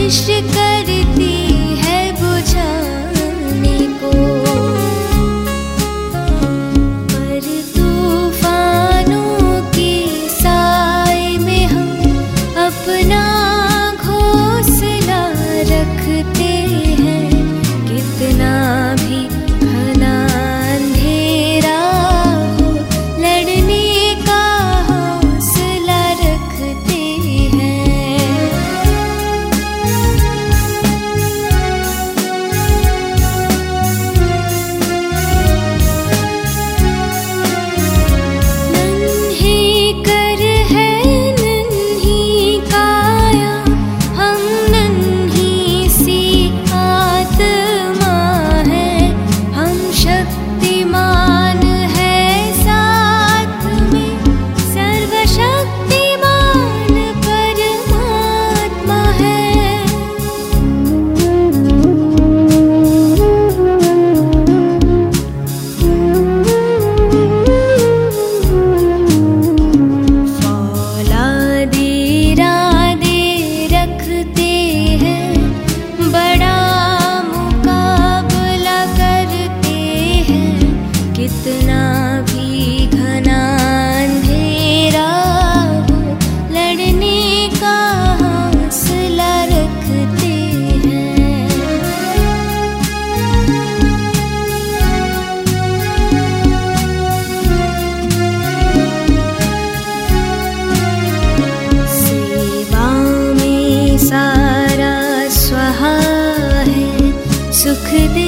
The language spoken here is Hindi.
कोशिश करती है बुझाने को, पर तूफानों के साए में हम अपना घोंसला रखते हैं। कितना भी घना अंधेरा हो, लड़ने का हौसला रखते हैं। नन्हे कर है नन्ही काया, हम नन्ही सी आत्मा है। हम शक्तिमान है साथ में, सर्वशक्तिमान परमात्मा है। फौलादी इरादे रखते हैं, बड़ा मुकाबला करते हैं। कितना भी घना अंधेरा हो, लड़ने का हौसला रखते हैं। सेवा में सारा स्वाहा है, सुख